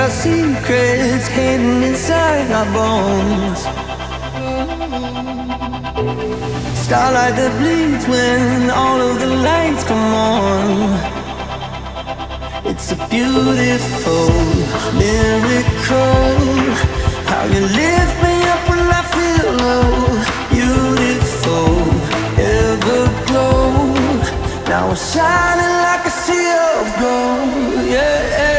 our secrets hidden inside our bones. Starlight that bleeds when all of the lights come on. It's a beautiful miracle, how you lift me up when I feel low. Beautiful, everglow, now we're shining like a sea of gold. Yeah.